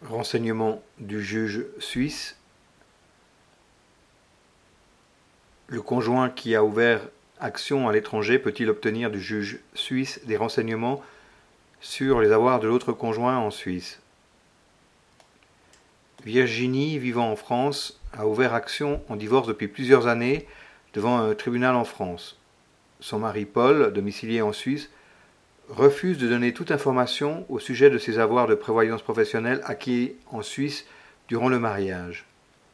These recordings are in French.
Renseignement du juge suisse. Le conjoint qui a ouvert action à l'étranger peut-il obtenir du juge suisse des renseignements sur les avoirs de l'autre conjoint en Suisse? Virginie, vivant en France, a ouvert action en divorce depuis plusieurs années devant un tribunal en France. Son mari Paul, domicilié en Suisse, refuse de donner toute information au sujet de ses avoirs de prévoyance professionnelle acquis en Suisse durant le mariage.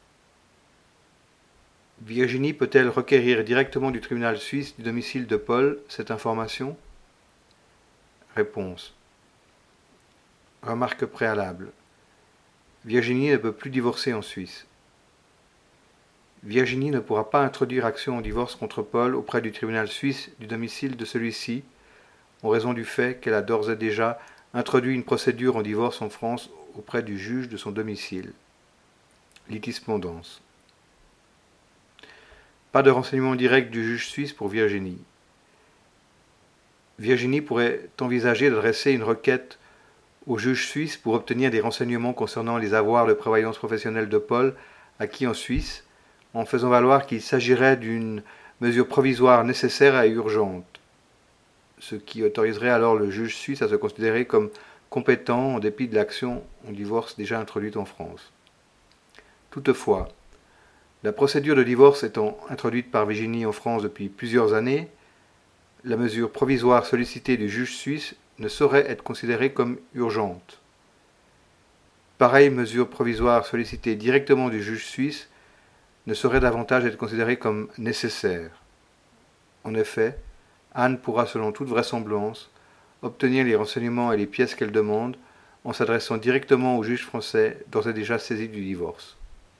Virginie peut-elle requérir directement du tribunal suisse du domicile de Paul cette information? Réponse. Remarque préalable. Virginie ne peut plus divorcer en Suisse. Virginie ne pourra pas introduire action en divorce contre Paul auprès du tribunal suisse du domicile de celui-ci, en raison du fait qu'elle a d'ores et déjà introduit une procédure en divorce en France auprès du juge de son domicile. Litispendance. Pas de renseignement direct du juge suisse pour Virginie. Virginie pourrait envisager d'adresser une requête au juge suisse pour obtenir des renseignements concernant les avoirs de prévoyance professionnelle de Paul acquis en Suisse, en faisant valoir qu'il s'agirait d'une mesure provisoire nécessaire et urgente, ce qui autoriserait alors le juge suisse à se considérer comme compétent en dépit de l'action en divorce déjà introduite en France. Toutefois, la procédure de divorce étant introduite par Virginie en France depuis plusieurs années, la mesure provisoire sollicitée du juge suisse ne saurait être considérée comme urgente. Pareille mesure provisoire sollicitée directement du juge suisse ne saurait davantage être considérée comme nécessaire. En effet, Anne pourra selon toute vraisemblance obtenir les renseignements et les pièces qu'elle demande en s'adressant directement au juge français d'ores et déjà saisi du divorce.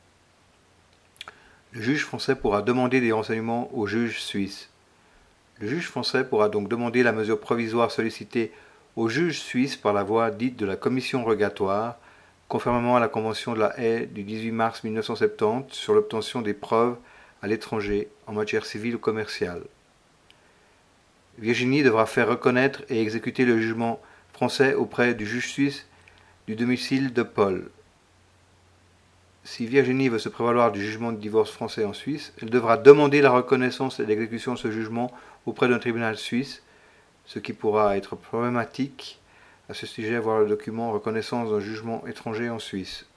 Le juge français pourra demander des renseignements au juge suisse. Le juge français pourra donc demander la mesure provisoire sollicitée au juge suisse par la voie dite de la commission rogatoire, conformément à la Convention de la Haye du 18 mars 1970 sur l'obtention des preuves à l'étranger en matière civile ou commerciale. Virginie devra faire reconnaître et exécuter le jugement français auprès du juge suisse du domicile de Paul. Si Virginie veut se prévaloir du jugement de divorce français en Suisse, elle devra demander la reconnaissance et l'exécution de ce jugement auprès d'un tribunal suisse, ce qui pourra être problématique. À ce sujet, voir le document reconnaissance d'un jugement étranger en Suisse.